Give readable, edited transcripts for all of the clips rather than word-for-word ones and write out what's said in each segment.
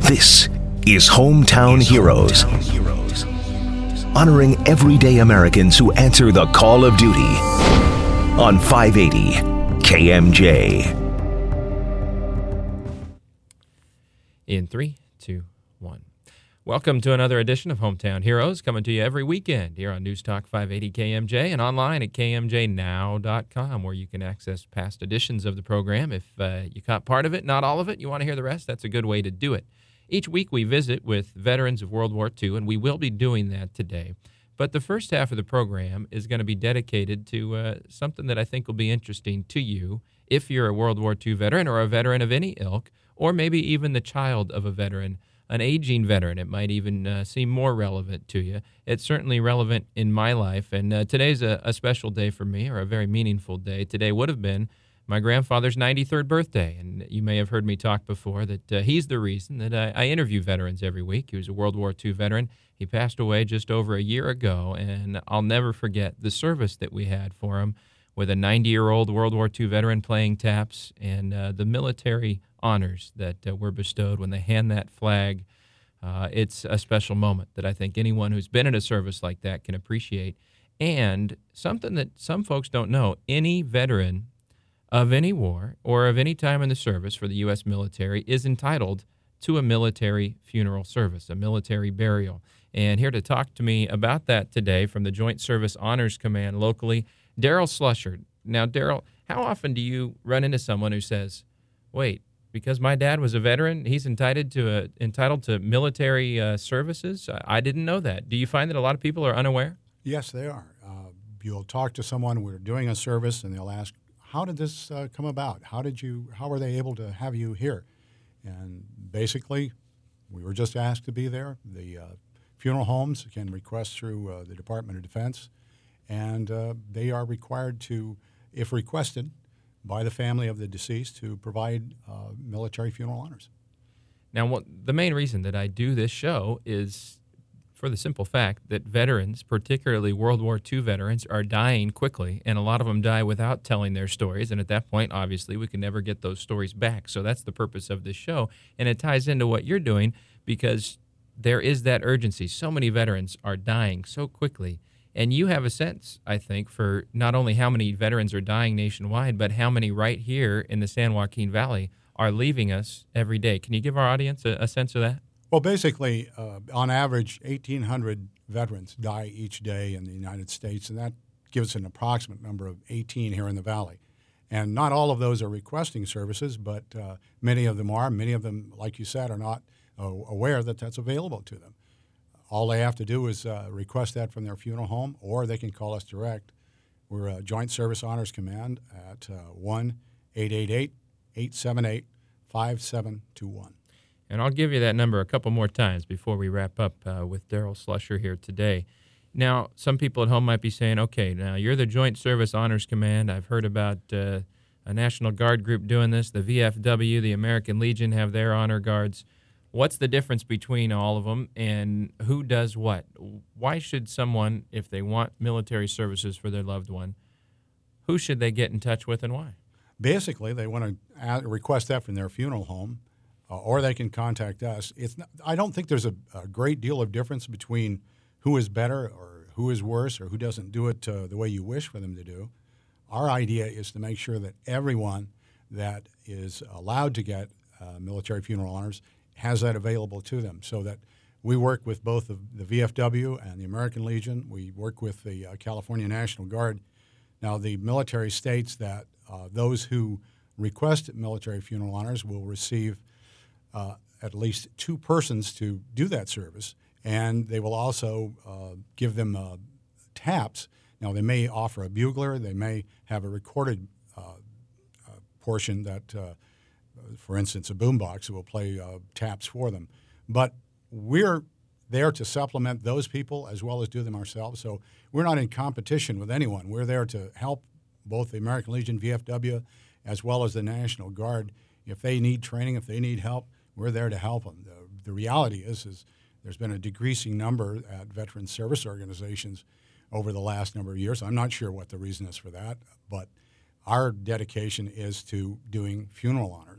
This is Hometown Heroes, honoring everyday Americans who answer the call of duty on 580 KMJ. In 3, 2, 1. Welcome to another edition of Hometown Heroes, coming to you every weekend here on News Talk 580 KMJ and online at kmjnow.com, where you can access past editions of the program. If you caught part of it, not all of it, you want to hear the rest, that's a good way to do it. Each week we visit with veterans of World War II, and we will be doing that today. But the first half of the program is going to be dedicated to something that I think will be interesting to you if you're a World War II veteran or a veteran of any ilk, or maybe even the child of a veteran, an aging veteran. It might even seem more relevant to you. It's certainly relevant in my life, and today's a special day for me, or a very meaningful day. Today would have been my grandfather's 93rd birthday, and you may have heard me talk before that he's the reason that I interview veterans every week. He was a World War II veteran. He passed away just over a year ago, and I'll never forget the service that we had for him with a 90-year-old World War II veteran playing taps, and the military honors that were bestowed when they hand that flag. It's a special moment that I think anyone who's been in a service like that can appreciate. And something that some folks don't know, any veteran of any war or of any time in the service for the U.S. military is entitled to a military funeral service, a military burial. And here to talk to me about that today from the Joint Service Honors Command locally, Daryl Slusher. Now, Daryl, how often do you run into someone who says, wait, because my dad was a veteran, he's entitled to military services? I didn't know that. Do you find that a lot of people are unaware? Yes, they are. You'll talk to someone, we're doing a service, and they'll ask, how did this come about? How were they able to have you here? And basically, we were just asked to be there. The funeral homes can request through the Department of Defense, and they are required to, if requested by the family of the deceased, to provide military funeral honors. Now, the main reason that I do this show is for the simple fact that veterans, particularly World War II veterans, are dying quickly, and a lot of them die without telling their stories, and at that point, obviously, we can never get those stories back. So that's the purpose of this show, and it ties into what you're doing because there is that urgency. So many veterans are dying so quickly, and you have a sense, I think, for not only how many veterans are dying nationwide, but how many right here in the San Joaquin Valley are leaving us every day. Can you give our audience a sense of that? Well, basically, on average, 1,800 veterans die each day in the United States, and that gives an approximate number of 18 here in the Valley. And not all of those are requesting services, but many of them are. Many of them, like you said, are not aware that that's available to them. All they have to do is request that from their funeral home, or they can call us direct. We're a Joint Service Honors Command at 1-888-878-5721. And I'll give you that number a couple more times before we wrap up with Daryl Slusher here today. Now, some people at home might be saying, okay, now you're the Joint Service Honors Command. I've heard about a National Guard group doing this. The VFW, the American Legion, have their honor guards. What's the difference between all of them, and who does what? Why should someone, if they want military services for their loved one, who should they get in touch with and why? Basically, they want to request that from their funeral home. Or they can contact us. I don't think there's a great deal of difference between who is better or who is worse or who doesn't do it the way you wish for them to do. Our idea is to make sure that everyone that is allowed to get military funeral honors has that available to them, so that we work with both the VFW and the American Legion. We work with the California National Guard. Now, the military states that those who request military funeral honors will receive at least 2 persons to do that service, and they will also give them taps. Now, they may offer a bugler. They may have a recorded portion that, for instance, a boombox will play taps for them. But we're there to supplement those people as well as do them ourselves. So we're not in competition with anyone. We're there to help both the American Legion, VFW, as well as the National Guard. If they need training, if they need help, we're there to help them. The reality is there's been a decreasing number at veteran service organizations over the last number of years. I'm not sure what the reason is for that, but our dedication is to doing funeral honors.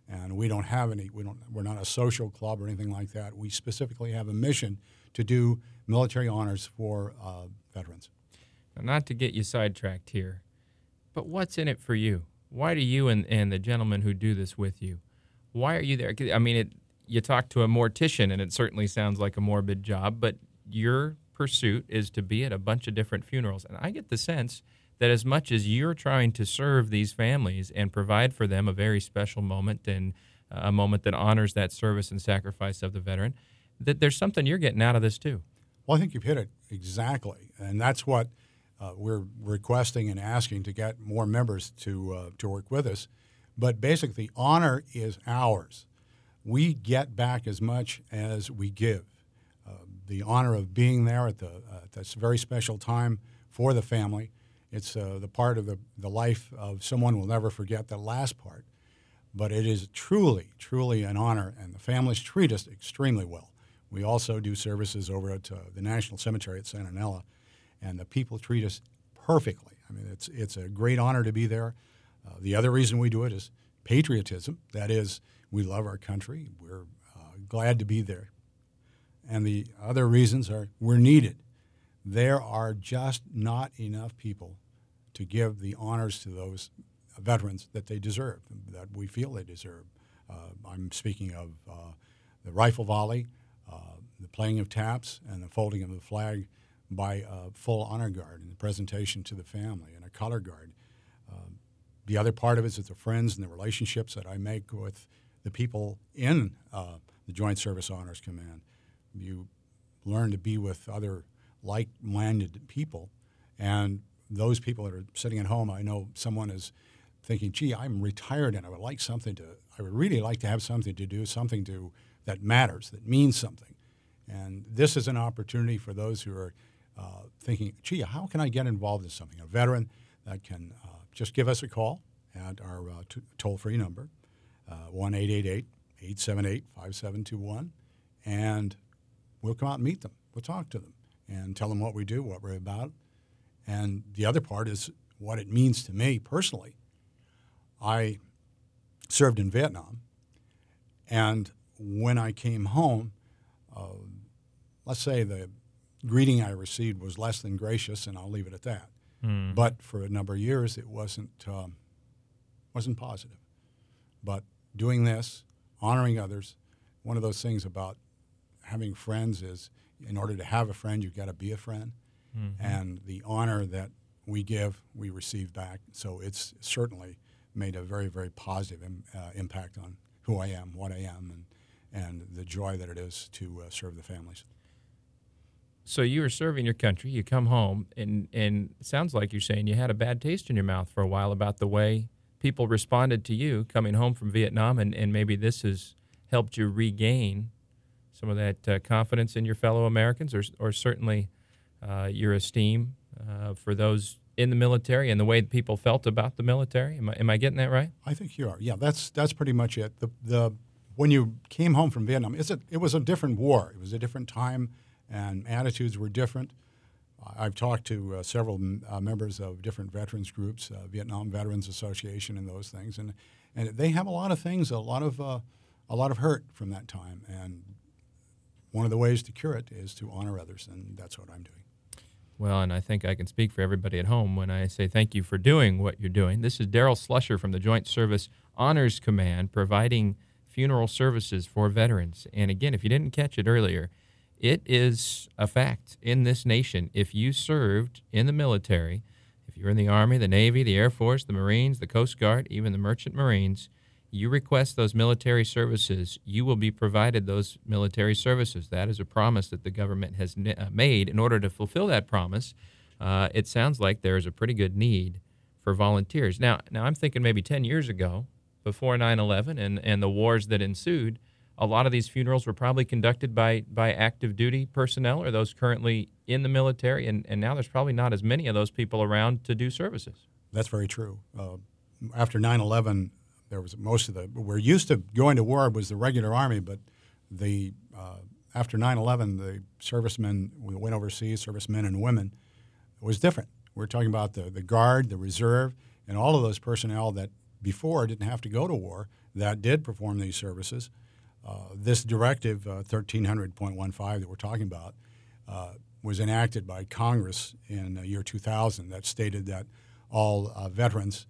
And we don't have any. We're not a social club or anything like that. We specifically have a mission to do military honors for veterans. Now, not to get you sidetracked here, but what's in it for you? Why do you and the gentlemen who do this with you, why are you there? I mean, you talk to a mortician, and it certainly sounds like a morbid job, but your pursuit is to be at a bunch of different funerals. And I get the sense that as much as you're trying to serve these families and provide for them a very special moment and a moment that honors that service and sacrifice of the veteran, that there's something you're getting out of this too. Well, I think you've hit it exactly. And that's what we're requesting and asking to get more members to work with us. But basically, honor is ours. We get back as much as we give. The honor of being there at this very special time for the family. It's the part of the life of someone we'll never forget, the last part. But it is truly, truly an honor, and the families treat us extremely well. We also do services over at the National Cemetery at Santa Nella, and the people treat us perfectly. I mean, it's a great honor to be there. The other reason we do it is patriotism. That is, we love our country. We're glad to be there. And the other reasons are we're needed. There are just not enough people to give the honors to those veterans that they deserve, that we feel they deserve. I'm speaking of the rifle volley, the playing of taps, and the folding of the flag by a full honor guard and the presentation to the family and a color guard. The other part of it is the friends and the relationships that I make with the people in the Joint Service Honors Command. You learn to be with other like-minded people, and those people that are sitting at home, I know someone is thinking, gee, I'm retired and I would really like to have something to do, that matters, that means something. And this is an opportunity for those who are thinking, gee, how can I get involved in something? A veteran that can just give us a call at our toll-free number, 1-888-878-5721, and we'll come out and meet them. We'll talk to them and tell them what we do, what we're about. And the other part is what it means to me personally. I served in Vietnam, and when I came home, let's say the greeting I received was less than gracious, and I'll leave it at that. Mm. But for a number of years, it wasn't positive. But doing this, honoring others, one of those things about having friends is, in order to have a friend, you've got to be a friend. Mm-hmm. And the honor that we give, we receive back. So it's certainly made a very, very positive impact on who I am, what I am, and the joy that it is to serve the families. So you were serving your country, you come home, and it sounds like you're saying you had a bad taste in your mouth for a while about the way people responded to you coming home from Vietnam, and maybe this has helped you regain some of that confidence in your fellow Americans, or certainly your esteem for those in the military and the way people felt about the military. Am I getting that right? I think you are. Yeah, that's pretty much it. When you came home from Vietnam, it was a different war. It was a different time, and attitudes were different. I've talked to several members of different veterans groups, Vietnam Veterans Association, and those things, and they have a lot of things, a lot of hurt from that time, and one of the ways to cure it is to honor others, and that's what I'm doing. Well, and I think I can speak for everybody at home when I say thank you for doing what you're doing. This is Daryl Slusher from the Joint Service Honors Command, providing funeral services for veterans. And again, if you didn't catch it earlier, it is a fact in this nation. If you served in the military, if you're in the Army, the Navy, the Air Force, the Marines, the Coast Guard, even the Merchant Marines, you request those military services, you will be provided those military services. That is a promise that the government has made. In order to fulfill that promise, it sounds like there is a pretty good need for volunteers. Now I'm thinking maybe 10 years ago, before 9/11 and the wars that ensued, a lot of these funerals were probably conducted by active duty personnel or those currently in the military, and now there's probably not as many of those people around to do services. That's very true. After 9/11, there was we're used to going to war was the regular Army, but after 9/11, the servicemen, we went overseas, servicemen and women, it was different. We're talking about the Guard, the Reserve, and all of those personnel that before didn't have to go to war. that did perform these services. This directive, 1300.15 that we're talking about, was enacted by Congress in the year 2000 that stated that all veterans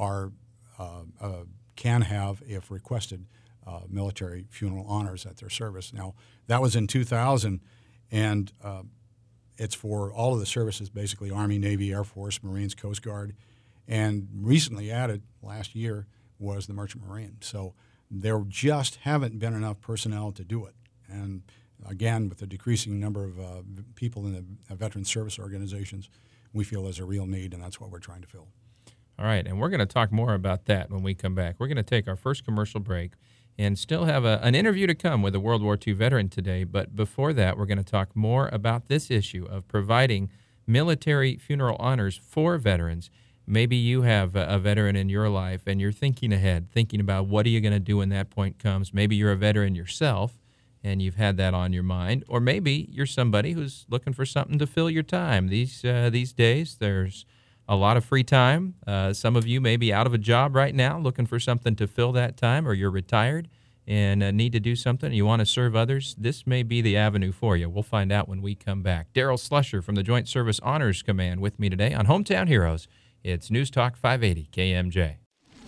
can have, if requested, military funeral honors at their service. Now, that was in 2000, and it's for all of the services, basically Army, Navy, Air Force, Marines, Coast Guard, and recently added last year was the Merchant Marine. So there just haven't been enough personnel to do it. And again, with the decreasing number of people in the veteran service organizations, we feel there's a real need, and that's what we're trying to fill. All right, and we're going to talk more about that when we come back. We're going to take our first commercial break and still have an interview to come with a World War II veteran today. But before that, we're going to talk more about this issue of providing military funeral honors for veterans. Maybe you have a veteran in your life and you're thinking ahead, thinking about what are you going to do when that point comes. Maybe you're a veteran yourself and you've had that on your mind. Or maybe you're somebody who's looking for something to fill your time. These days, there's a lot of free time. Some of you may be out of a job right now looking for something to fill that time, or you're retired and need to do something. You want to serve others. This may be the avenue for you. We'll find out when we come back. Daryl Slusher from the Joint Service Honors Command with me today on Hometown Heroes. It's News Talk 580 KMJ.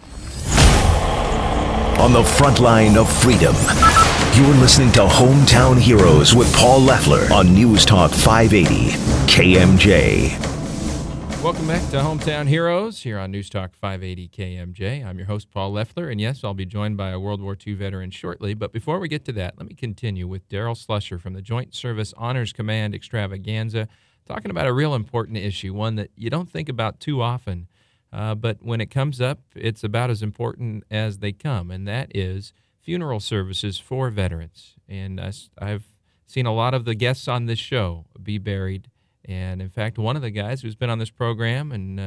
On the front line of freedom, you're listening to Hometown Heroes with Paul Leffler on News Talk 580 KMJ. Welcome back to Hometown Heroes here on News Talk 580 KMJ. I'm your host, Paul Leffler, and yes, I'll be joined by a World War II veteran shortly. But before we get to that, let me continue with Daryl Slusher from the Joint Service Honors Command Extravaganza, talking about a real important issue, one that you don't think about too often, but when it comes up, it's about as important as they come, and that is funeral services for veterans. And I've seen a lot of the guests on this show be buried. And in fact, one of the guys who's been on this program and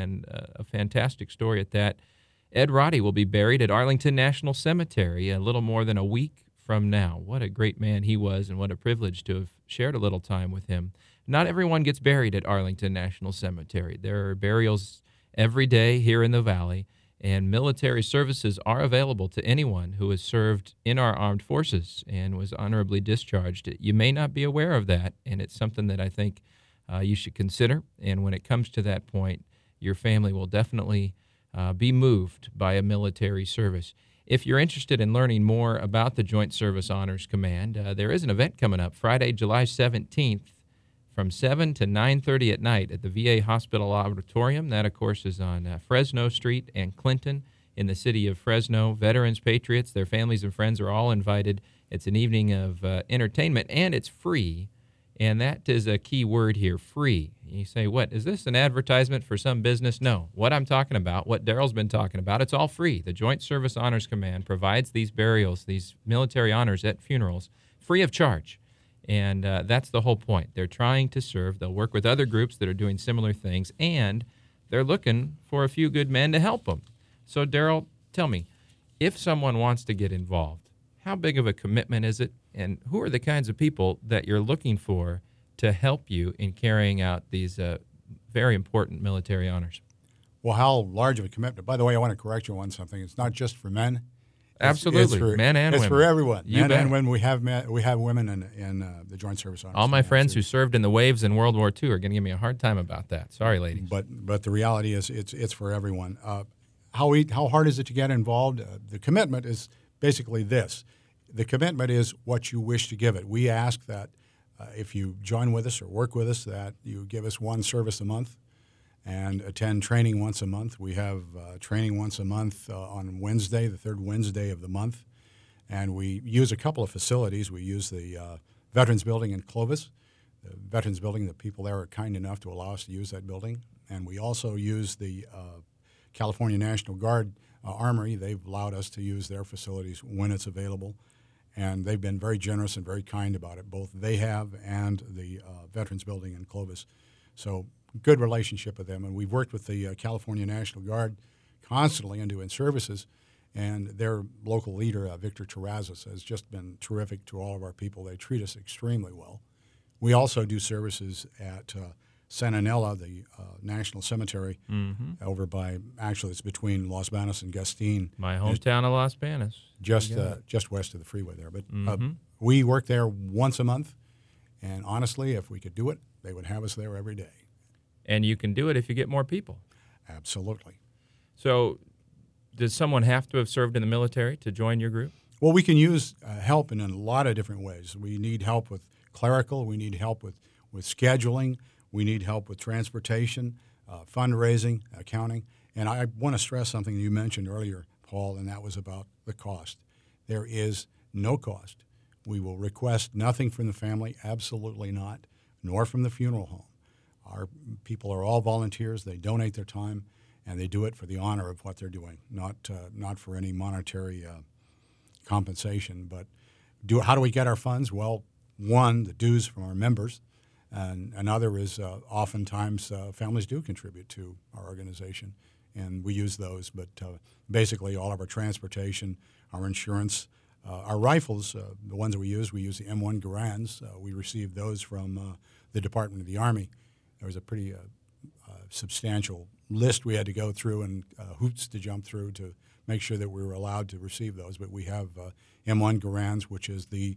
a fantastic story at that, Ed Roddy, will be buried at Arlington National Cemetery a little more than a week from now. What a great man he was, and what a privilege to have shared a little time with him. Not everyone gets buried at Arlington National Cemetery. There are burials every day here in the Valley, and military services are available to anyone who has served in our armed forces and was honorably discharged. You may not be aware of that, and it's something that I think you should consider. And when it comes to that point, your family will definitely be moved by a military service. If you're interested in learning more about the Joint Service Honors Command, there is an event coming up Friday, July 17th from 7 to 9:30 at night at the VA Hospital Auditorium. That, of course, is on Fresno Street and Clinton in the city of Fresno. Veterans, patriots, their families and friends are all invited. It's an evening of entertainment, and it's free. And that is a key word here, free. You say, what, is this an advertisement for some business? No. What I'm talking about, what Daryl's been talking about, it's all free. The Joint Service Honors Command provides these burials, these military honors at funerals, free of charge. And that's the whole point. They're trying to serve. They'll work with other groups that are doing similar things, and they're looking for a few good men to help them. So, Daryl, tell me, if someone wants to get involved, how big of a commitment is it? And who are the kinds of people that you're looking for to help you in carrying out these very important military honors? Well, how large of a commitment? By the way, I want to correct you on something. It's not just for men. Absolutely, men and women. It's for everyone. You men bet. and women. We have women in the Joint Service Honors. All my friends who served in the waves in World War II are going to give me a hard time about that. Sorry, ladies. But the reality is it's for everyone. How hard is it to get involved? The commitment is basically this. The commitment is what you wish to give it. We ask that if you join with us or work with us, that you give us one service a month and attend training once a month. We have training once a month on Wednesday, the third Wednesday of the month. And we use a couple of facilities. We use the Veterans Building in Clovis. The Veterans Building, the people there are kind enough to allow us to use that building. And we also use the California National Guard Armory. They've allowed us to use their facilities when it's available. And they've been very generous and very kind about it. Both they have and the Veterans Building in Clovis. So good relationship with them. And we've worked with the California National Guard constantly in doing services. And their local leader, Victor Terrazas, has just been terrific to all of our people. They treat us extremely well. We also do services at Santanella, the National Cemetery, over by, actually it's between Los Banos and Gustin. My hometown of Los Banos. Just west of the freeway there. But we work there once a month, and honestly, if we could do it, they would have us there every day. And you can do it if you get more people. Absolutely. So does someone have to have served in the military to join your group? Well, we can use help in a lot of different ways. We need help with clerical. We need help with scheduling. We need help with transportation, fundraising, accounting. And I want to stress something you mentioned earlier, Paul, and that was about the cost. There is no cost. We will request nothing from the family, absolutely not, nor from the funeral home. Our people are all volunteers. They donate their time, and they do it for the honor of what they're doing, not for any monetary compensation. But how do we get our funds? Well, one, the dues from our members, and another is oftentimes families do contribute to our organization, and we use those. But basically all of our transportation, our insurance, our rifles, the ones that we use the M1 Garands. We received those from the Department of the Army. There was a pretty substantial list we had to go through and hoops to jump through to make sure that we were allowed to receive those. But we have M1 Garands, which is the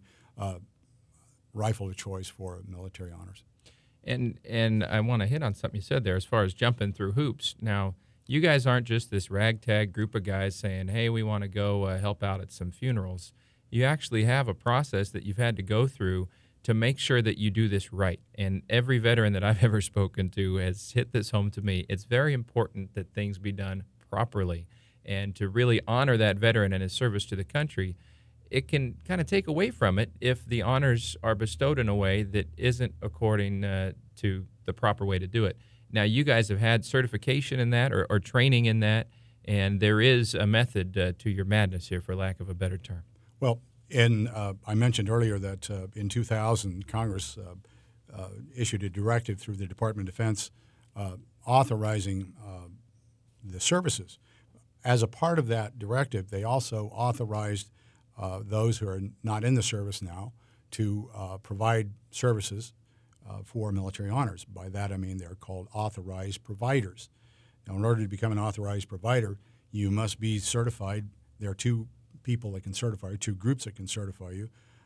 rifle of choice for military honors. And I want to hit on something you said there as far as jumping through hoops. Now, you guys aren't just this ragtag group of guys saying, hey, we want to go help out at some funerals. You actually have a process that you've had to go through to make sure that you do this right. And every veteran that I've ever spoken to has hit this home to me. It's very important that things be done properly. And to really honor that veteran and his service to the country, it can kind of take away from it if the honors are bestowed in a way that isn't according to the proper way to do it. Now, you guys have had certification in that or training in that, and there is a method to your madness here, for lack of a better term. Well, I mentioned earlier that in 2000, Congress issued a directive through the Department of Defense authorizing the services. As a part of that directive, they also authorized those who are not in the service now to provide services for military honors. By that I mean they're called authorized providers. Now, in order to become an authorized provider, you must be certified. There are two people that can certify you, two groups that can certify you.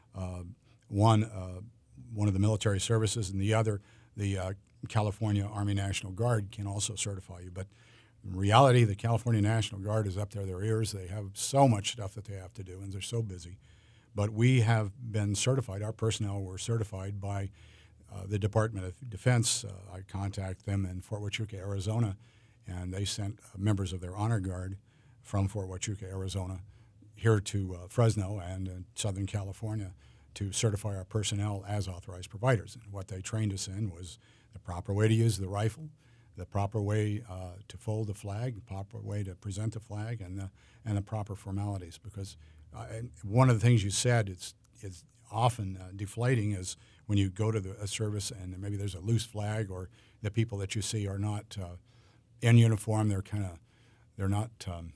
One of the military services, and the other, the California Army National Guard, can also certify you. But in reality, the California National Guard is up to their ears. They have so much stuff that they have to do, and they're so busy. But we have been certified. Our personnel were certified by the Department of Defense. I contacted them in Fort Huachuca, Arizona, and they sent members of their honor guard from Fort Huachuca, Arizona, here to Fresno and Southern California to certify our personnel as authorized providers. And what they trained us in was the proper way to use the rifle, the proper way to fold the flag, the proper way to present the flag, and the proper formalities. Because one of the things you said, it's often deflating, is when you go to a service and maybe there's a loose flag, or the people that you see are not in uniform. They're not,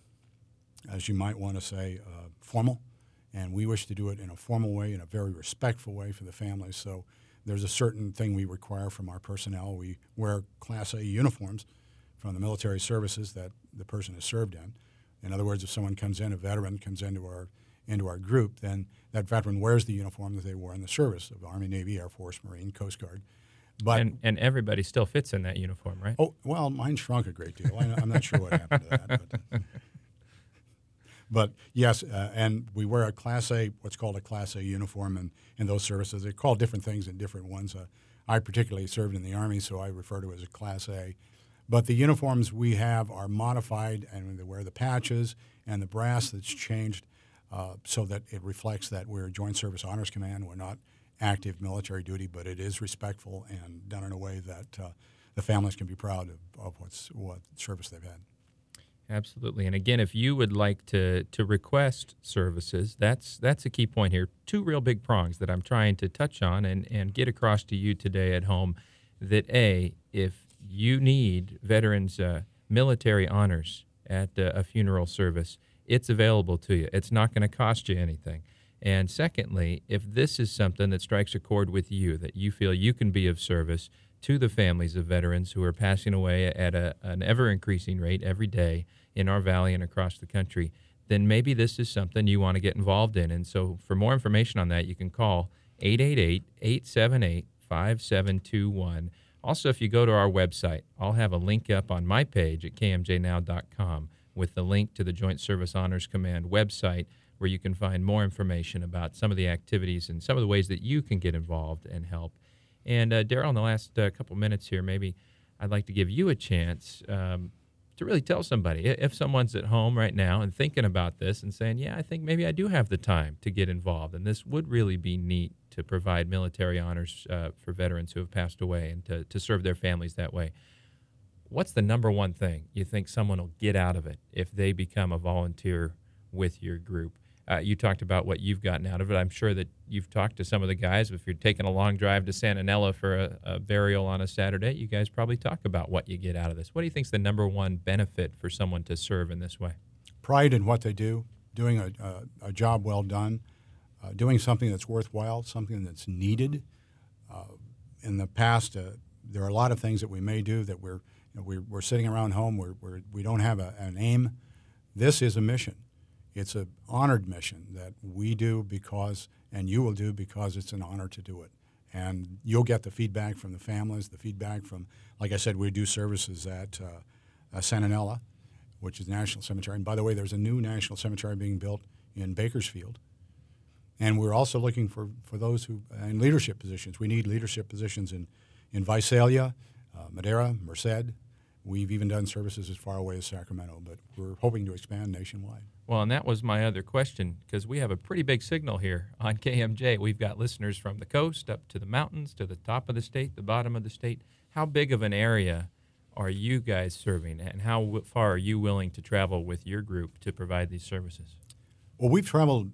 as you might want to say, formal. And we wish to do it in a formal way, in a very respectful way for the families. So there's a certain thing we require from our personnel. We wear Class A uniforms from the military services that the person has served in. In other words, if someone comes in, a veteran comes into our group, then that veteran wears the uniform that they wore in the service of the Army, Navy, Air Force, Marine, Coast Guard. But and everybody still fits in that uniform, right? Oh, well, mine shrunk a great deal. I'm not sure what happened to that. But yes, and we wear a Class A, what's called a Class A uniform in those services. They're called different things in different ones. I particularly served in the Army, so I refer to it as a Class A. But the uniforms we have are modified, and they wear the patches and the brass that's changed so that it reflects that we're a Joint Service Honors Command. We're not active military duty, but it is respectful and done in a way that the families can be proud of what service they've had. Absolutely. And again, if you would like to request services, that's a key point here. Two real big prongs that I'm trying to touch on and get across to you today at home. That A, if you need veterans' military honors at a funeral service, it's available to you. It's not going to cost you anything. And secondly, if this is something that strikes a chord with you, that you feel you can be of service to the families of veterans who are passing away at an ever-increasing rate every day in our valley and across the country, then maybe this is something you want to get involved in. And so for more information on that, you can call 888-878-5721. Also, if you go to our website, I'll have a link up on my page at kmjnow.com with the link to the Joint Service Honors Command website, where you can find more information about some of the activities and some of the ways that you can get involved and help. And Daryl, in the last couple minutes here, maybe I'd like to give you a chance to really tell somebody, if someone's at home right now and thinking about this and saying, yeah, I think maybe I do have the time to get involved, and this would really be neat to provide military honors for veterans who have passed away and to serve their families that way. What's the number one thing you think someone will get out of it if they become a volunteer with your group? You talked about what you've gotten out of it. I'm sure that you've talked to some of the guys. If you're taking a long drive to Santanella for a burial on a Saturday, you guys probably talk about what you get out of this. What do you think is the number one benefit for someone to serve in this way? Pride in what they do, doing a job well done, doing something that's worthwhile, something that's needed. In the past, there are a lot of things that we may do that we're sitting around home, we don't have an aim. This is a mission. It's an honored mission that we do because, and you will do because it's an honor to do it. And you'll get the feedback from the families, the feedback from, like I said, we do services at Santanella, which is National Cemetery. And by the way, there's a new National Cemetery being built in Bakersfield. And we're also looking for those who, in leadership positions. We need leadership positions in Visalia, Madera, Merced. We've even done services as far away as Sacramento, but we're hoping to expand nationwide. Well, and that was my other question, because we have a pretty big signal here on KMJ. We've got listeners from the coast up to the mountains, to the top of the state, the bottom of the state. How big of an area are you guys serving, and how far are you willing to travel with your group to provide these services? Well, we've traveled,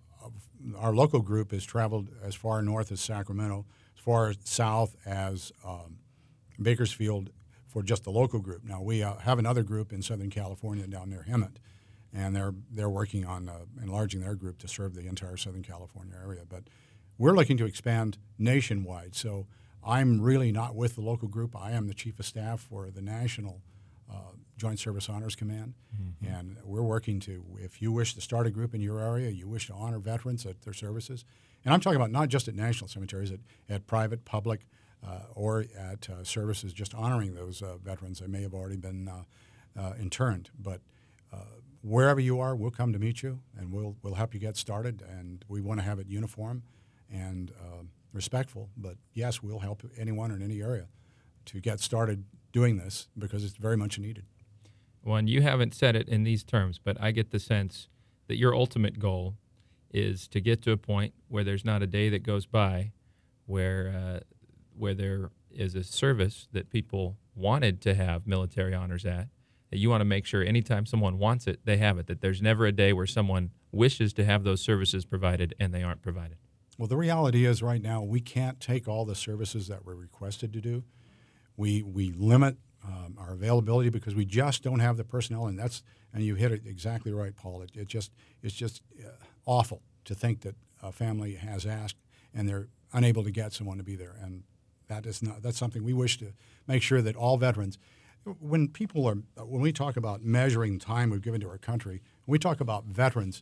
our local group has traveled as far north as Sacramento, as far south as Bakersfield for just the local group. Now, we have another group in Southern California down near Hemet, and they're working on enlarging their group to serve the entire Southern California area. But we're looking to expand nationwide. So I'm really not with the local group. I am the Chief of Staff for the National Joint Service Honors Command, and we're working to, if you wish to start a group in your area, you wish to honor veterans at their services, and I'm talking about not just at national cemeteries, at private, public, or at services, just honoring those veterans that may have already been interned. But wherever you are, we'll come to meet you, and we'll help you get started. And we want to have it uniform and respectful. But yes, we'll help anyone in any area to get started doing this because it's very much needed. Well, and you haven't said it in these terms, but I get the sense that your ultimate goal is to get to a point where there's not a day that goes by where there is a service that people wanted to have military honors at, that you want to make sure anytime someone wants it, they have it, that there's never a day where someone wishes to have those services provided and they aren't provided. Well, the reality is right now we can't take all the services that we're requested to do. We limit our availability because we just don't have the personnel, and you hit it exactly right, Paul. It's just awful to think that a family has asked and they're unable to get someone to be there, and that's something we wish to make sure that all veterans, when we talk about measuring time we've given to our country, when we talk about veterans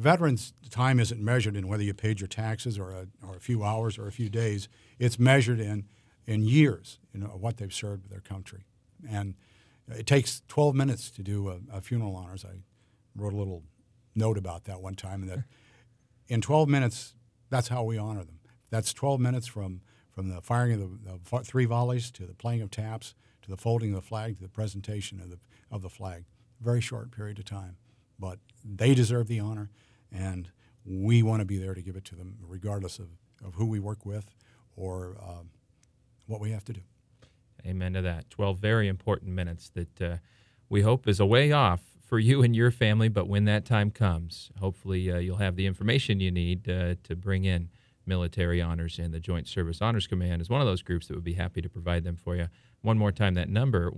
time isn't measured in whether you paid your taxes or a few hours or a few days. It's measured in years, what they've served their country. And it takes 12 minutes to do a funeral honors. I wrote a little note about that one time, and that in 12 minutes, that's how we honor them. That's 12 minutes from the firing of the 3 volleys to the playing of taps to the folding of the flag to the presentation of the flag. Very short period of time. But they deserve the honor, and we want to be there to give it to them regardless of who we work with or what we have to do. Amen to that. 12 very important minutes that we hope is a way off for you and your family, but when that time comes, hopefully you'll have the information you need to bring in military honors, and the Joint Service Honors Command is one of those groups that would be happy to provide them for you. One more time, that number,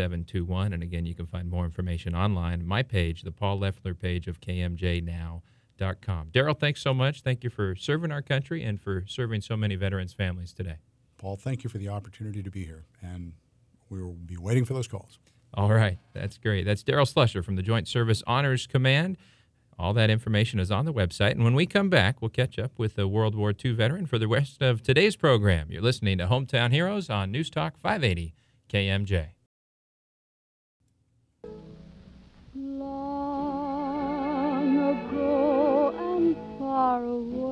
1-888-878-5721. And again, you can find more information online, my page, the Paul Leffler page of KMJNow.com. Daryl, thanks so much. Thank you for serving our country and for serving so many veterans' families today. Paul, thank you for the opportunity to be here, and we will be waiting for those calls. All right. That's great. That's Daryl Slusher from the Joint Service Honors Command. All that information is on the website. And when we come back, we'll catch up with a World War II veteran for the rest of today's program. You're listening to Hometown Heroes on News Talk 580 KMJ. Long ago and far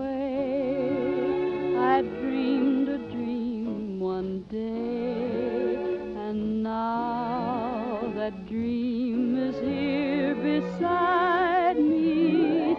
away, I dreamed a dream one day, and now that dream is here beside me.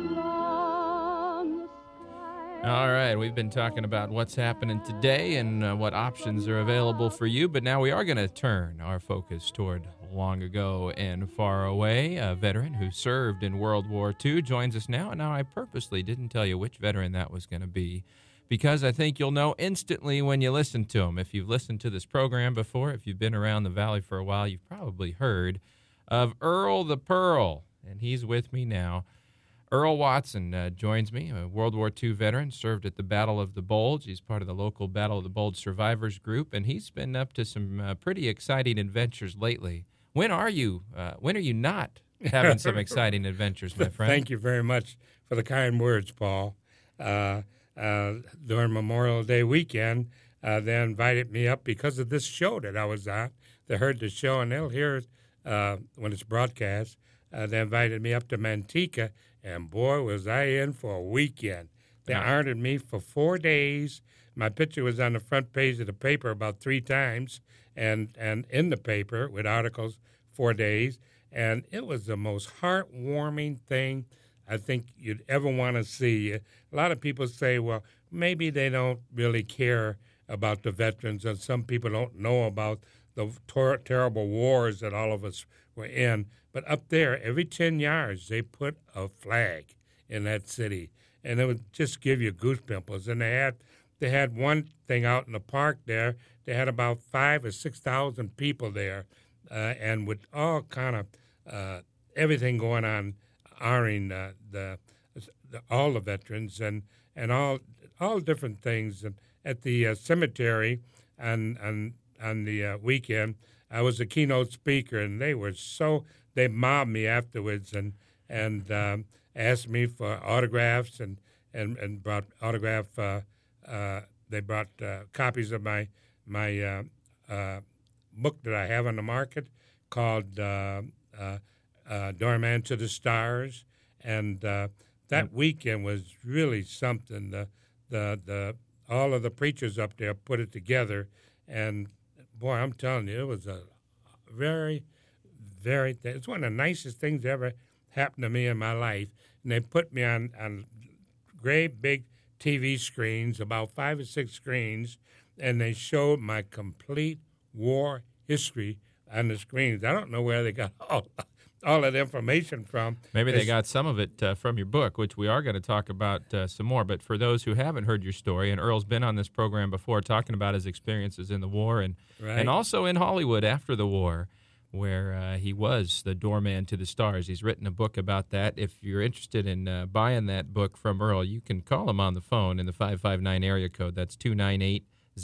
All right, we've been talking about what's happening today and what options are available for you, but now we are going to turn our focus toward long ago and far away. A veteran who served in World War II joins us now, and now I purposely didn't tell you which veteran that was going to be, because I think you'll know instantly when you listen to him. If you've listened to this program before, if you've been around the Valley for a while, you've probably heard of Earl the Pearl, and he's with me now. Earl Watson joins me, a World War II veteran, served at the Battle of the Bulge. He's part of the local Battle of the Bulge survivors group, and he's been up to some pretty exciting adventures lately. When are you not having some exciting adventures, my friend? Thank you very much for the kind words, Paul. During Memorial Day weekend, they invited me up because of this show that I was on. They heard the show, and they'll hear it when it's broadcast. They invited me up to Manteca, and boy, was I in for a weekend. They honored me for 4 days. My picture was on the front page of the paper about 3 times, and in the paper with articles 4 days. And it was the most heartwarming thing I think you'd ever want to see. A lot of people say, well, maybe they don't really care about the veterans, and some people don't know about the terrible wars that all of us were in. But up there, every 10 yards, they put a flag in that city, and it would just give you goosebumps. And they had one thing out in the park there. They had about 5,000 or 6,000 people there, and with all kind of everything going on, honoring all the veterans and all different things. And at the cemetery on the weekend, I was a keynote speaker, and they mobbed me afterwards and asked me for autographs and brought autograph. They brought copies of my book that I have on the market called Doorman to the Stars, and that weekend was really something. The all of the preachers up there put it together, and boy, I'm telling you, it was a it's one of the nicest things that ever happened to me in my life. And they put me on great big TV screens, about 5 or 6 screens, and they showed my complete war history on the screens. I don't know where they got all that information from. Maybe they got some of it from your book, which we are going to talk about some more. But for those who haven't heard your story, and Earl's been on this program before talking about his experiences in the war and also in Hollywood after the war, where he was the doorman to the stars. He's written a book about that. If you're interested in buying that book from Earl, you can call him on the phone in the 559 area code. That's 298-0764,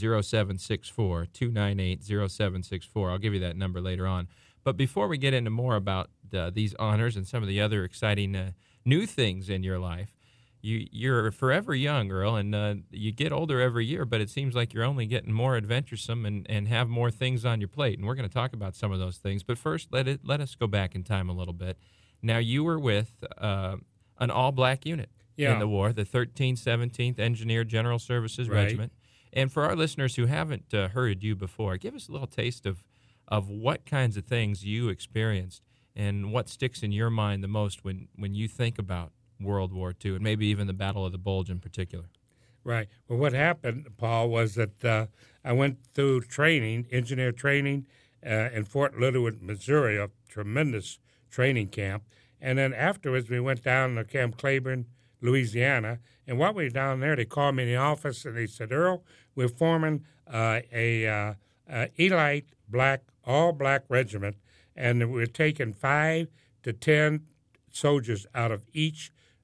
298-0764. I'll give you that number later on. But before we get into more about these honors and some of the other exciting new things in your life, you're forever young, Earl, and you get older every year, but it seems like you're only getting more adventuresome and have more things on your plate. And we're going to talk about some of those things. But first, let us go back in time a little bit. Now, you were with an all-black unit in the war, the 13th, 17th Engineer General Services Regiment. And for our listeners who haven't heard you before, give us a little taste of what kinds of things you experienced and what sticks in your mind the most when you think about World War II, and maybe even the Battle of the Bulge in particular. Right. Well, what happened, Paul, was that I went through training, engineer training, in Fort Leonard, Missouri, a tremendous training camp. And then afterwards, we went down to Camp Claiborne, Louisiana. And while we were down there, they called me in the office, and they said, Earl, we're forming a elite all-black regiment, and we're taking 5 to 10 soldiers out of each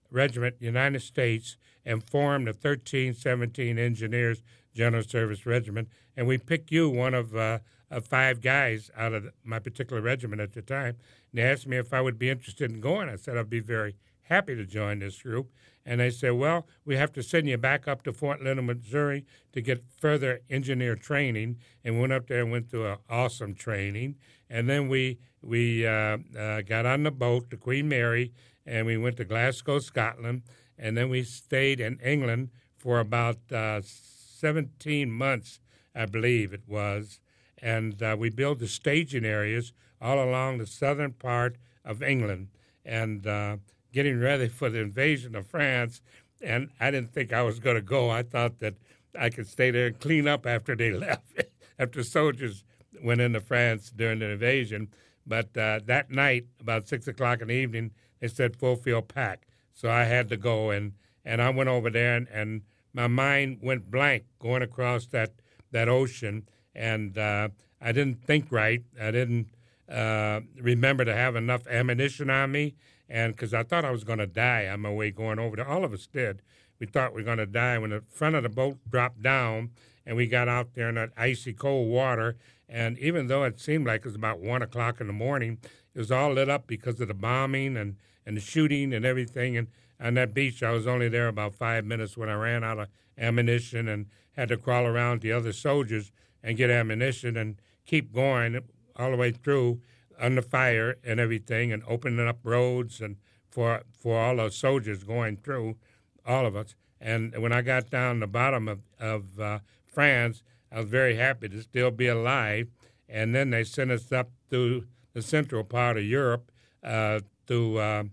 Regiment, United States, and formed the 1317 Engineers General Service Regiment. And we picked you, one of 5 guys out of my particular regiment at the time. And they asked me if I would be interested in going. I said I'd be very happy to join this group. And they said, well, we have to send you back up to Fort Leonard, Missouri to get further engineer training. And we went up there and went through an awesome training. And then we got on the boat, the Queen Mary, and we went to Glasgow, Scotland. And then we stayed in England for about 17 months, I believe it was. And we built the staging areas all along the southern part of England. And getting ready for the invasion of France, and I didn't think I was going to go. I thought that I could stay there and clean up after they left, after soldiers went into France during the invasion. But that night, about 6 o'clock in the evening, they said full field pack. So I had to go, and I went over there, and my mind went blank going across that ocean, and I didn't think right. I didn't remember to have enough ammunition on me. And because I thought I was going to die on my way going over there. All of us did. We thought we were going to die when the front of the boat dropped down and we got out there in that icy cold water. And even though it seemed like it was about 1 o'clock in the morning, it was all lit up because of the bombing and the shooting and everything. And on that beach, I was only there about 5 minutes when I ran out of ammunition and had to crawl around the other soldiers and get ammunition and keep going all the way through under fire and everything, and opening up roads and for all those soldiers going through, all of us. And when I got down the bottom of France, I was very happy to still be alive. And then they sent us up to the central part of Europe, to the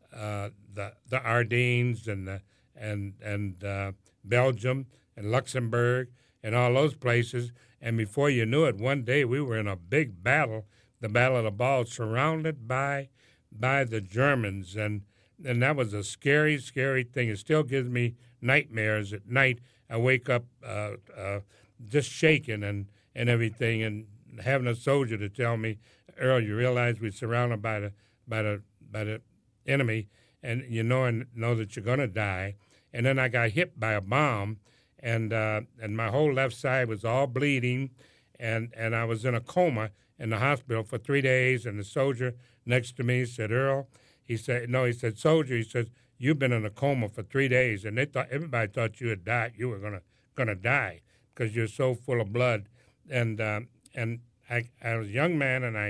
Ardennes and Belgium and Luxembourg and all those places. And before you knew it, one day we were in a big battle, the Battle of the Bulge, surrounded by the Germans, and that was a scary, scary thing. It still gives me nightmares at night. I wake up just shaking and everything, and having a soldier to tell me, Earl, you realize we're surrounded by the enemy, and you know that you're gonna die. And then I got hit by a bomb, and my whole left side was all bleeding, and I was in a coma in the hospital for 3 days. And the soldier next to me said, Earl, he said, soldier, he says, you've been in a coma for 3 days, and everybody thought you had died. You were gonna die because you're so full of blood. And I was a young man, and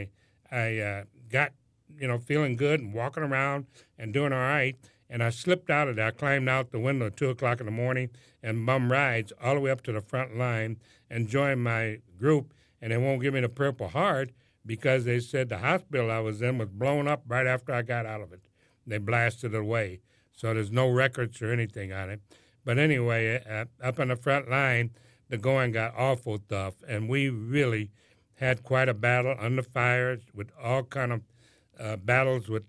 I got feeling good and walking around and doing all right. And I slipped out of there. I climbed out the window at 2 o'clock in the morning and bum rides all the way up to the front line and joined my group. And they won't give me the Purple Heart because they said the hospital I was in was blown up right after I got out of it. They blasted it away. So there's no records or anything on it. But anyway, up on the front line, the going got awful tough. And we really had quite a battle under fire with all kind of battles with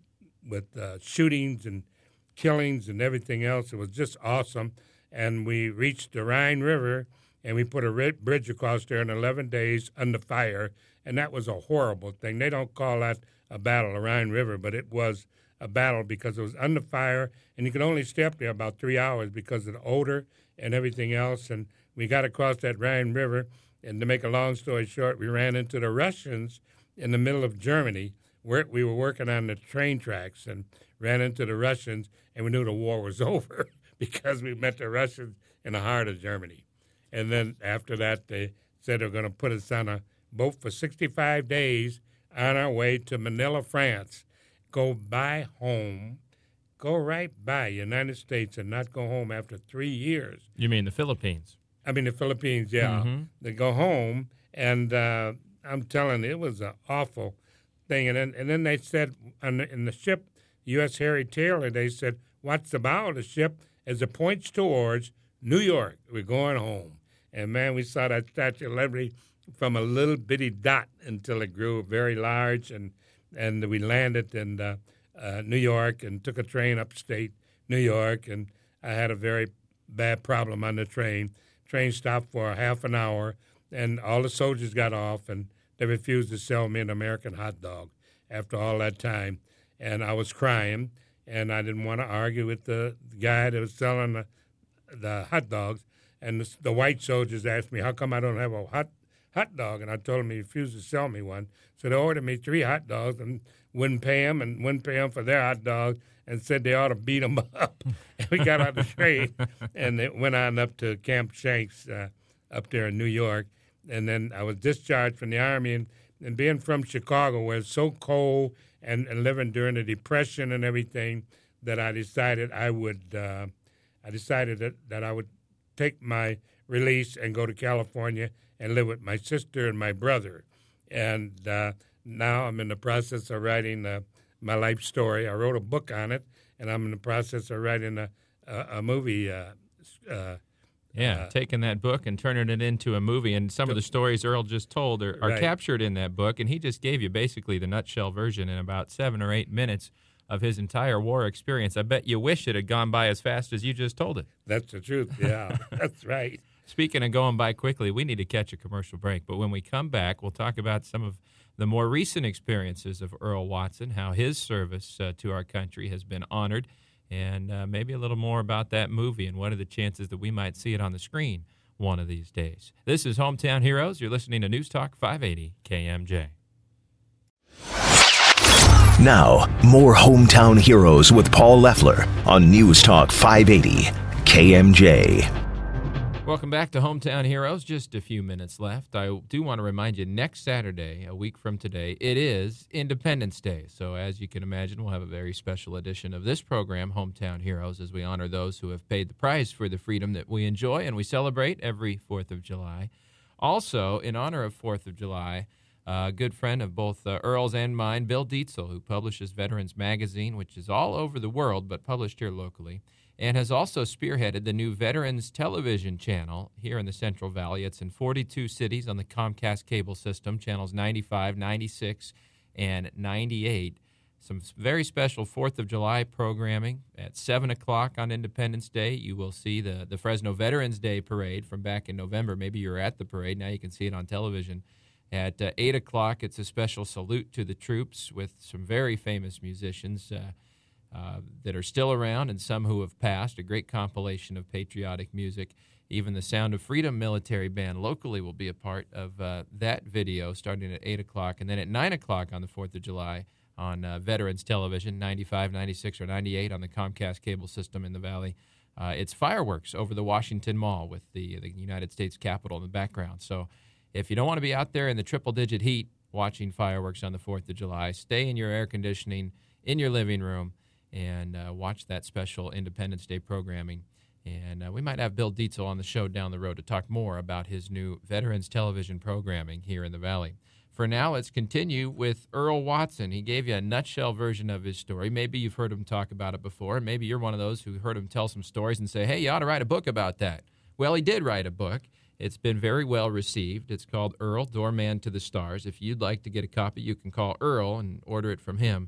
shootings and killings and everything else. It was just awesome. And we reached the Rhine River, and we put a bridge across there in 11 days under fire, and that was a horrible thing. They don't call that a battle, the Rhine River, but it was a battle because it was under fire, and you could only stay up there about 3 hours because of the odor and everything else. And we got across that Rhine River, and to make a long story short, we ran into the Russians in the middle of Germany, where we were working on the train tracks, and ran into the Russians, and we knew the war was over because we met the Russians in the heart of Germany. And then after that, they said they were going to put us on a boat for 65 days on our way to Manila, France. Go by home, go right by United States and not go home after 3 years. You mean the Philippines? I mean the Philippines, yeah. Mm-hmm. They go home, and I'm telling you, it was an awful thing. And then they said in the ship, U.S. Harry Taylor, they said, what's the bow of the ship as it points towards New York. We're going home. And, man, we saw that Statue of Liberty from a little bitty dot until it grew very large, and we landed in New York and took a train upstate New York, and I had a very bad problem on the train. Train stopped for a half an hour, and all the soldiers got off, and they refused to sell me an American hot dog after all that time. And I was crying, and I didn't want to argue with the guy that was selling the hot dogs. And the white soldiers asked me, how come I don't have a hot dog? And I told them he refused to sell me one. So they ordered me 3 hot dogs and wouldn't pay them for their hot dogs, and said they ought to beat them up. And we got on the train, and it went on up to Camp Shanks up there in New York. And then I was discharged from the Army, and being from Chicago, where it's so cold, and living during the Depression and everything, that I decided that I would take my release and go to California and live with my sister and my brother. And now I'm in the process of writing my life story. I wrote a book on it, and I'm in the process of writing a movie. Taking that book and turning it into a movie. And some of the stories Earl just told are Right. captured in that book, and he just gave you basically the nutshell version in about 7 or 8 minutes of his entire war experience. I bet you wish it had gone by as fast as you just told it. That's the truth, yeah. That's right. Speaking of going by quickly, we need to catch a commercial break. But when we come back, we'll talk about some of the more recent experiences of Earl Watson, how his service to our country has been honored, and maybe a little more about that movie and what are the chances that we might see it on the screen one of these days. This is Hometown Heroes. You're listening to News Talk 580 KMJ. Now, more Hometown Heroes with Paul Leffler on News Talk 580 KMJ. Welcome back to Hometown Heroes. Just a few minutes left. I do want to remind you, next Saturday, a week from today, it is Independence Day. So as you can imagine, we'll have a very special edition of this program, Hometown Heroes, as we honor those who have paid the price for the freedom that we enjoy and we celebrate every 4th of July. Also, in honor of 4th of July, a good friend of both Earl's and mine, Bill Dietzel, who publishes Veterans Magazine, which is all over the world but published here locally, and has also spearheaded the new Veterans Television channel here in the Central Valley. It's in 42 cities on the Comcast cable system, channels 95, 96, and 98. Some very special 4th of July programming. At 7 o'clock on Independence Day, you will see the Fresno Veterans Day Parade from back in November. Maybe you were at the parade. Now you can see it on television. At 8 o'clock, it's a special salute to the troops with some very famous musicians that are still around and some who have passed, a great compilation of patriotic music. Even the Sound of Freedom military band locally will be a part of that video starting at 8 o'clock. And then at 9 o'clock on the 4th of July on Veterans Television, 95, 96, or 98 on the Comcast cable system in the Valley, it's fireworks over the Washington Mall with the United States Capitol in the background. So if you don't want to be out there in the triple-digit heat watching fireworks on the 4th of July, stay in your air conditioning in your living room and watch that special Independence Day programming. And we might have Bill Dietzel on the show down the road to talk more about his new Veterans Television programming here in the Valley. For now, let's continue with Earl Watson. He gave you a nutshell version of his story. Maybe you've heard him talk about it before. Maybe you're one of those who heard him tell some stories and say, hey, you ought to write a book about that. Well, he did write a book. It's been very well received. It's called Earl, Doorman to the Stars. If you'd like to get a copy, you can call Earl and order it from him.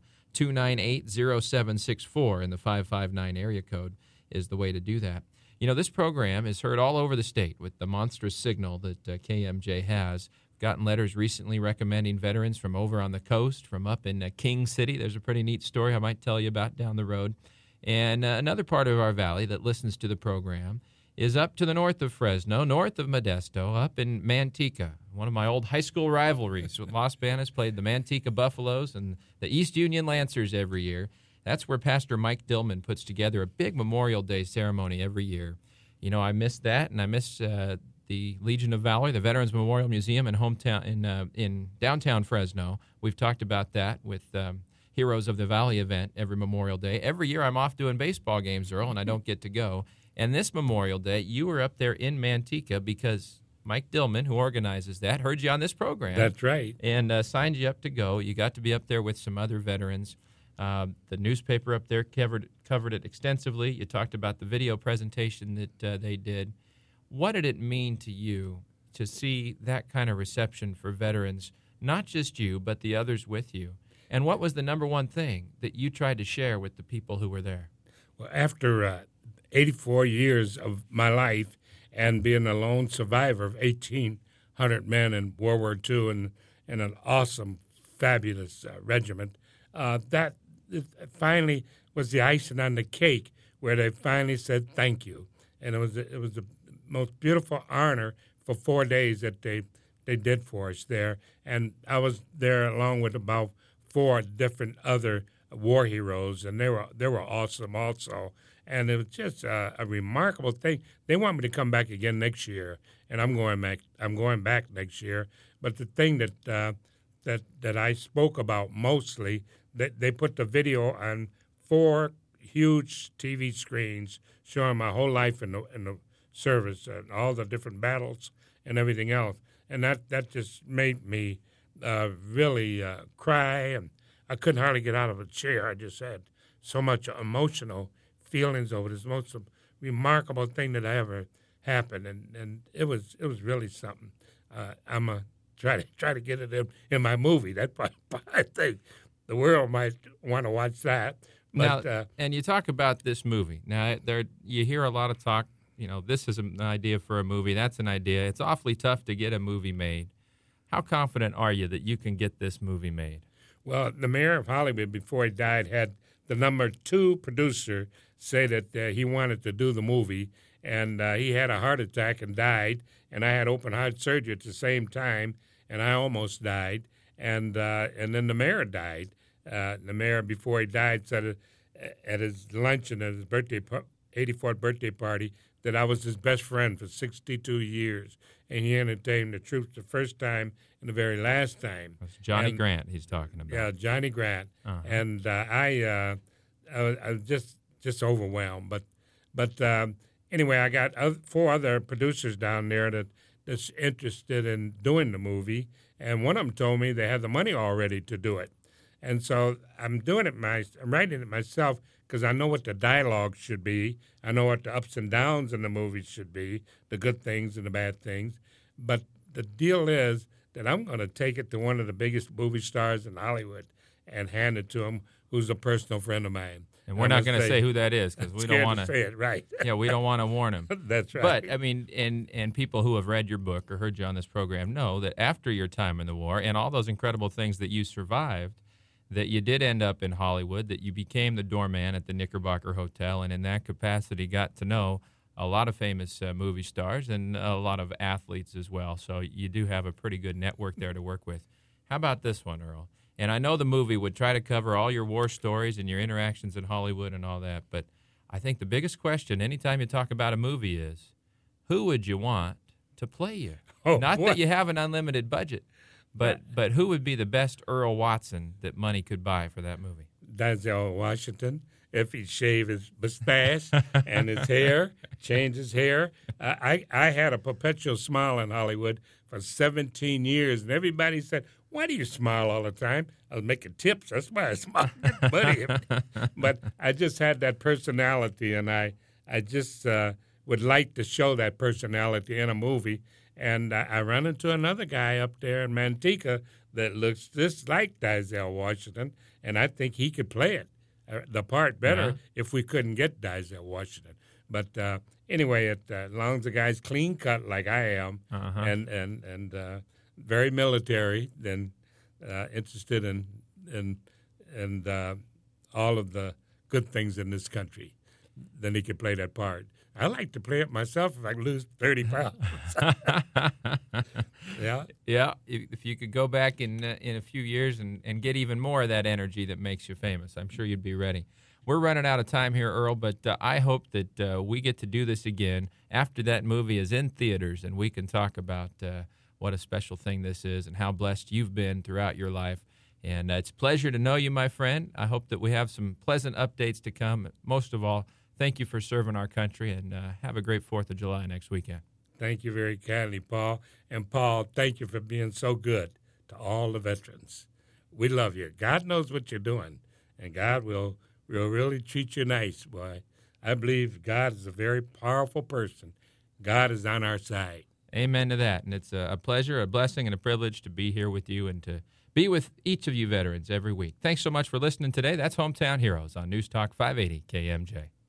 298-0764 in the 559 area code is the way to do that. You know, this program is heard all over the state with the monstrous signal that KMJ has. Gotten letters recently recommending veterans from over on the coast, from up in King City. There's a pretty neat story I might tell you about down the road. And another part of our valley that listens to the program is up to the north of Fresno, north of Modesto, up in Manteca. One of my old high school rivalries with Los Banas played the Manteca Buffaloes and the East Union Lancers every year. That's where Pastor Mike Dillman puts together a big Memorial Day ceremony every year. You know, I miss that, and I miss the Legion of Valor, the Veterans Memorial Museum in downtown Fresno. We've talked about that with Heroes of the Valley event every Memorial Day. Every year I'm off doing baseball games, Earl, and I don't get to go. And this Memorial Day, you were up there in Manteca because Mike Dillman, who organizes that, heard you on this program. That's right. And signed you up to go. You got to be up there with some other veterans. The newspaper up there covered it extensively. You talked about the video presentation that they did. What did it mean to you to see that kind of reception for veterans, not just you, but the others with you? And what was the number one thing that you tried to share with the people who were there? Well, after 84 years of my life and being a lone survivor of 1,800 men in World War II and an awesome, fabulous regiment, that finally was the icing on the cake where they finally said thank you. And it was the most beautiful honor for 4 days that they did for us there. And I was there along with about 4 different other war heroes, and they were awesome also. And it was just a remarkable thing. They want me to come back again next year, and I'm going back next year. But the thing that I spoke about mostly, that they put the video on 4 huge TV screens showing my whole life in the service and all the different battles and everything else. And that just made me really cry, and I couldn't hardly get out of a chair. I just had so much emotional feelings over this most remarkable thing that ever happened, and it was really something. I'm a try to get it in my movie. That part, I think the world might want to watch that. But, now, and you talk about this movie. Now, you hear a lot of talk. This is an idea for a movie. That's an idea. It's awfully tough to get a movie made. How confident are you that you can get this movie made? Well, the mayor of Hollywood, before he died, had the number 2 producer say that he wanted to do the movie, and he had a heart attack and died, and I had open heart surgery at the same time, and I almost died, and then the mayor died. The mayor, before he died, said at his luncheon at his 84th birthday party that I was his best friend for 62 years, and he entertained the troops the first time and the very last time. That's Johnny Grant he's talking about. Yeah, Johnny Grant. Uh-huh. And I was just overwhelmed. But anyway, I got 4 other producers down there that's interested in doing the movie, and one of them told me they had the money already to do it. And so I'm writing it myself because I know what the dialogue should be. I know what the ups and downs in the movie should be, the good things and the bad things. But the deal is that I'm going to take it to one of the biggest movie stars in Hollywood and hand it to him, who's a personal friend of mine. And we're not going to say who that is because we don't want to say it, right? Yeah, we don't want to warn him. That's right. But, I mean, and people who have read your book or heard you on this program know that after your time in the war and all those incredible things that you survived, that you did end up in Hollywood, that you became the doorman at the Knickerbocker Hotel, and in that capacity got to know a lot of famous movie stars and a lot of athletes as well. So you do have a pretty good network there to work with. How about this one, Earl? And I know the movie would try to cover all your war stories and your interactions in Hollywood and all that, but I think the biggest question anytime you talk about a movie is, who would you want to play you? Not that you have an unlimited budget, but who would be the best Earl Watson that money could buy for that movie? Denzel Washington, if he'd shave his mustache and his hair, change his hair. I had a perpetual smile in Hollywood for 17 years, and everybody said, "Why do you smile all the time?" I was making tips. That's why I smile. Buddy. But I just had that personality, and I just would like to show that personality in a movie. And I run into another guy up there in Manteca that looks just like Denzel Washington, and I think he could play it, the part better if we couldn't get Denzel Washington. But anyway, as long as the guy's clean cut like I am, and very military, then interested in all of the good things in this country, then he could play that part. I like to play it myself if I can lose 30 pounds. Yeah. If you could go back in a few years and get even more of that energy that makes you famous, I'm sure you'd be ready. We're running out of time here, Earl, but I hope that we get to do this again after that movie is in theaters and we can talk about what a special thing this is and how blessed you've been throughout your life. And it's a pleasure to know you, my friend. I hope that we have some pleasant updates to come. Most of all, thank you for serving our country, and have a great 4th of July next weekend. Thank you very kindly, Paul. And, Paul, thank you for being so good to all the veterans. We love you. God knows what you're doing, and God will really treat you nice, boy. I believe God is a very powerful person. God is on our side. Amen to that. And it's a pleasure, a blessing, and a privilege to be here with you and to be with each of you veterans every week. Thanks so much for listening today. That's Hometown Heroes on News Talk 580 KMJ.